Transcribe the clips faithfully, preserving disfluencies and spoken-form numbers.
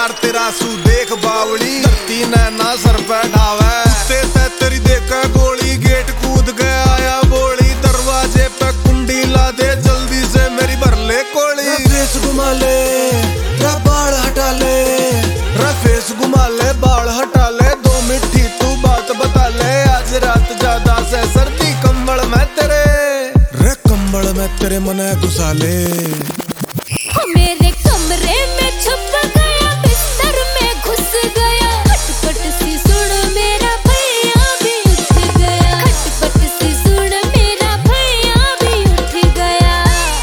प्यार तेरा सू देख बावली, धरती नैना सर पे ढावे, कुत्ते से तेरी देख गोली, गेट कूद गया आया बोली, दरवाजे पे कुंडी ला दे जल्दी से मेरी भर ले कोली। फेस घुमा ले रा बाल हटा ले, रा फेस घुमा ले बाल हटा ले, दो मिठी तू बात बता ले, आज रात ज्यादा से सर्दी कंबल में तेरे, रे कंबल में तेरे मने घुसा ले। मेरे कमरे में छुप गया, बिस्तर में घुस गया, खटपट सी सुन मेरा भैया भी उठ गया, खटपट सी सुन मेरा भैया भी उठ गया।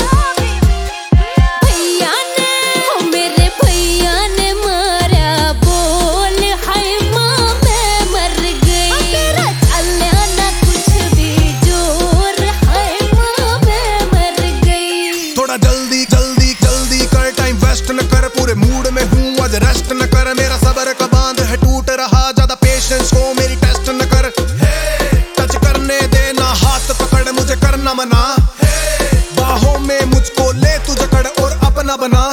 भैया ने ओ मेरे भैया ने मारा बोल, हाय माँ मैं मर गई, तेरा चलना ना कुछ भी जोर, हाय माँ मैं मर गई। थोड़ा जल्दी जल्दी जल्दी कर, टाइम वेस्ट न कर, पूरे मूड में हूँ आज रेस्ट न कर, मेरा सबर का बांध है टूट रहा, ज्यादा पेशेंस को मेरी टेस्ट न कर, टच करने देना हाथ पकड़ मुझे करना मना, बाहों में मुझको ले तू जकड़ और अपना बना।